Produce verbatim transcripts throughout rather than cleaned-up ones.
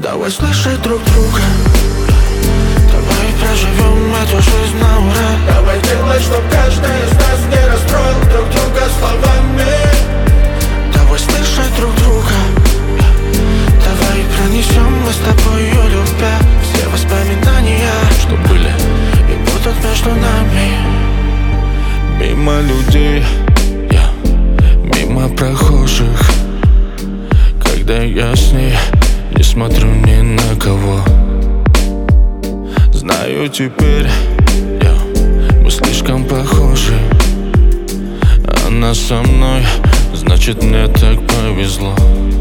Давай слышать друг друга, давай проживем эту жизнь на ура. Давай делать, чтоб каждый из нас не расстроил друг друга словами. Давай слышать друг друга, давай пронесем мы с тобою, любя, все воспоминания, что были и будут между нами. Мимо людей, yeah, мимо прохожих, когда я с ней не смотрю ни на кого. Знаю теперь, yeah, мы слишком похожи. Она со мной, значит мне так повезло.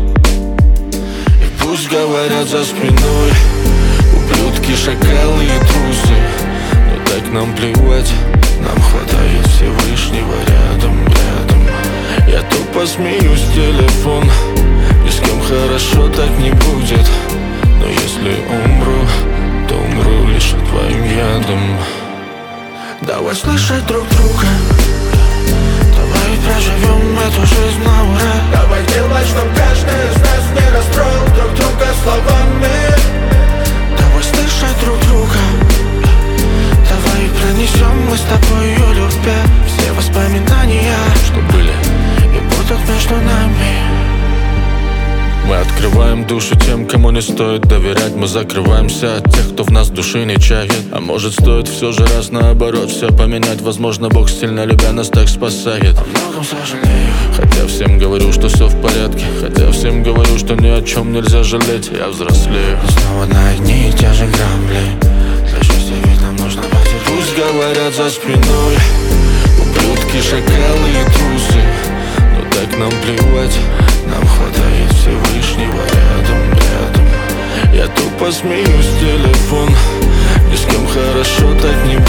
И пусть говорят за спиной ублюдки, шакалы и трусы, но так нам плевать, нам хватает Всевышнего рядом, рядом. Я тупо смеюсь в телефон, ни с кем хорошо так не будет. Но если умру, то умру лишь твоим ядом. Давай слышать друг друга, давай проживем эту жизнь на ура. Давай делать, чтоб каждый из нас не расстроил друг друга словами. Давай слышать друг друга, давай пронесем мы с тобою, любя, все воспоминания, что были и будут между нами. Мы открываем душу тем, кому не стоит доверять. Мы закрываемся от тех, кто в нас души не чает. А может, стоит все же раз наоборот все поменять. Возможно, Бог, сильно любя, нас так спасает. О многом сожалею, хотя всем говорю, что все в порядке. Хотя всем говорю, что ни о чем нельзя жалеть. Я взрослею, но снова на одни и те же грабли. Для счастья ведь нам нужно потерпеть. Пусть говорят за спиной ублюдки, шакалы и трусы, но так нам плевать, нам хватает Всевышнего рядом, рядом. Я тупо смеюсь в телефон, ни с кем хорошо так не